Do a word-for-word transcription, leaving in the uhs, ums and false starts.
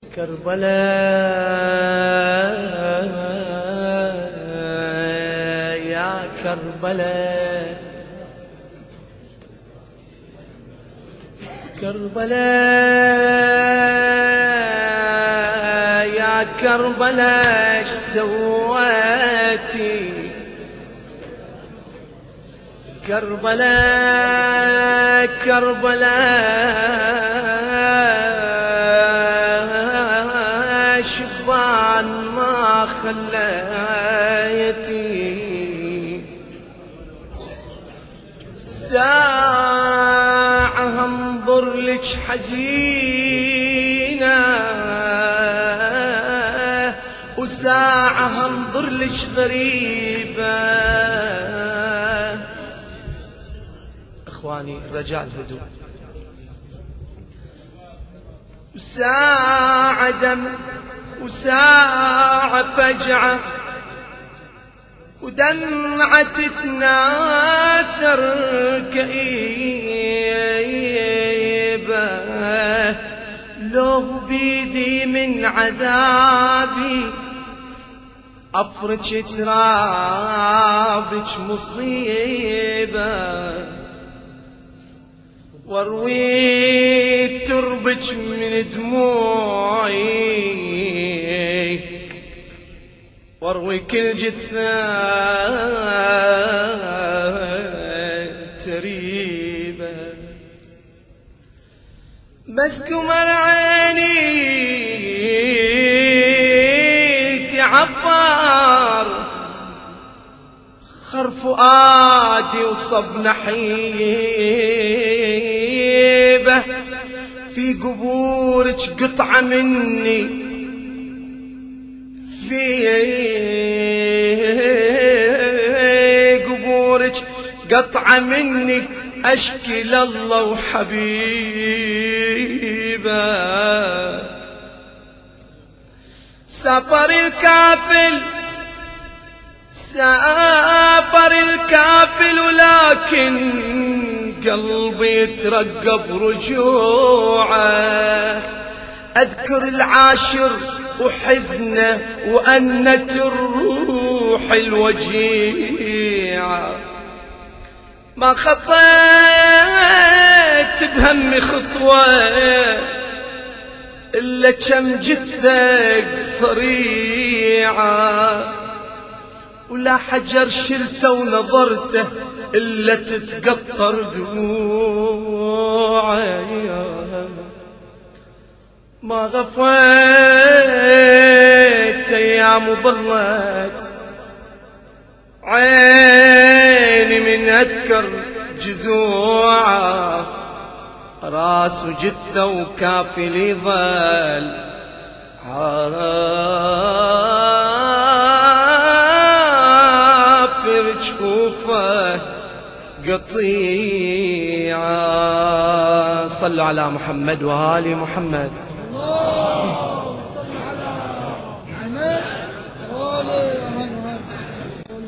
كربلاء يا كربلاء كربلاء يا كربلاء ايش سويتي كربلاء كربلاء شبان ما خليتي ساعة انظر لك حزينة وساعة انظر لك غريبة. اخواني رجاء الهدوء. وساعة دم وساعة فجعة ودمعة تتناثر كئيبة لو بيدي من عذابي أفرج ترابك مصيبة واروي تربك من دموعي واروي كل جثة تريبة بس قمر عيني تعفر خر فؤادي وصب نحيبه في قبورك قطعة مني في قبورك قطعة مني أشكي لله وحبيبه. سافر الكافل سافر الكافل ولكن قلبي يترقب رجوعه. أذكر العاشر وحزنه وأنت الروح الوجيعة ما خطيت بهمي خطوة إلا كم جثة صريعة ولا حجر شلته ونظرته إلا تتقطر دموعي ما غفيت أيام ظلت عيني من أذكر جزوعه راس وجثة وكافلي ظل عافر جفوفه قطيعة. صلوا على محمد وآل محمد.